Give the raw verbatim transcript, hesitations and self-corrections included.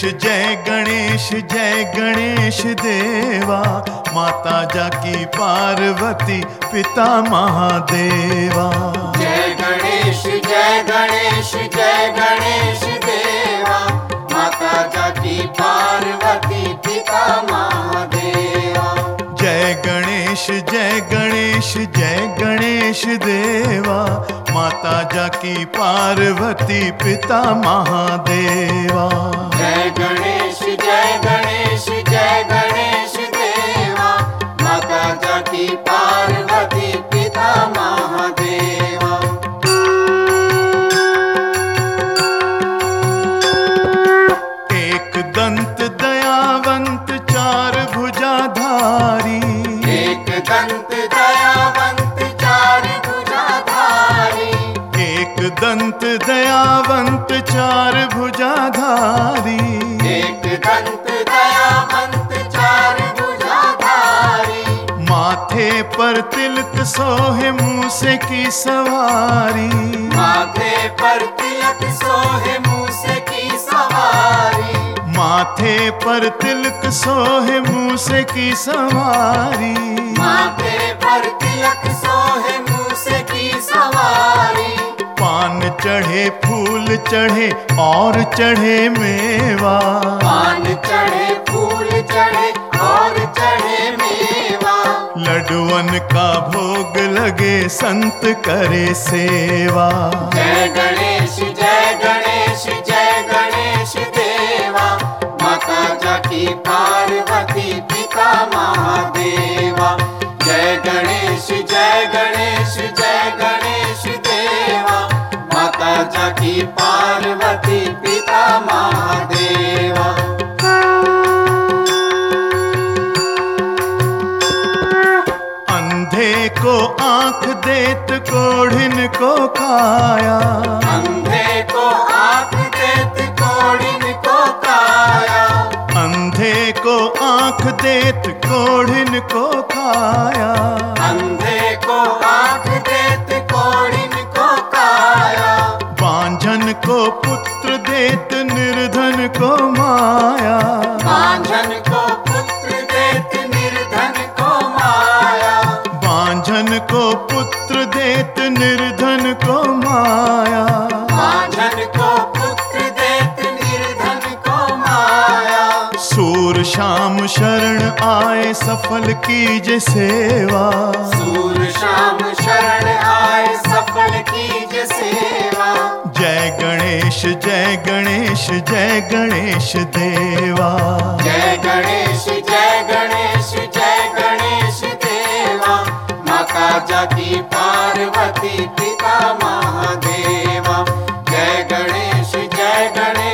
जय गणेश जय गणेश देवा, माता जाकी पार्वती पिता महादेवा। जय गणेश जय गणेश जय गणेश देवा, माता जाकी पार्वती पिता महादेवा। जय गणेश जय गणेश जय गणेश देवा, माता जाकी पार्वती पिता महादेवा। जय गणेश जय गणेश जय गणेश देवा, माता जाकी पार्वती पिता महादेवा। एक दंत दयावंत चार भुजाधारी, एक दंत दयावंत चार भुजाधारी, एक दंत दयावंत चार भुजाधारी, एक दंत दयावंत चार भुजाधारी। माथे पर तिलक सोहे मूसे की सवारी, माथे पर तिलक सोहे मूसे की सवारी, माथे पर तिलक सोहे मूसे की सवारी। माथे पर तिलक सोहे मूसे की सवारी। पान चढ़े फूल चढ़े और चढ़े मेवा, पान चढ़े फूल चढ़े और चढ़े मेवा। लड्डुअन का भोग लगे संत करे सेवा। जय गणेश जय गणेश जय गणेश देवा, माता जाकी पार्वती पिता महादेवा। जय गणेश जय गणेश जय गणेश देवा, माता जाकी पार्वती पिता महादेवा। अंधे को आंख देत कोढ़िन को खाया, अंधे को आंख देत कोढ़िन को काया। अंधे को आंख देत कोढ़िन को खाया। अंधे को आंख देत कोढ़िन को काया। बांझन को पुत्र देत निर्धन को माया, बांझन को पुत्र देत निर्धन को माया। बांझन को पुत्र देत निर्धन को माया। बांझन को पुत्र देत निर्धन को माया। सूर शाम शरण आए सफल कीजे सेवा, सूर शाम शरण आए सफल कीजे सेवा। जय गणेश जय गणेश जय गणेश देवा। जय गणेश जय गणेश जय गणेश देवा, माता जाकी पार्वती पिता महादेवा। जय गणेश जय गणेश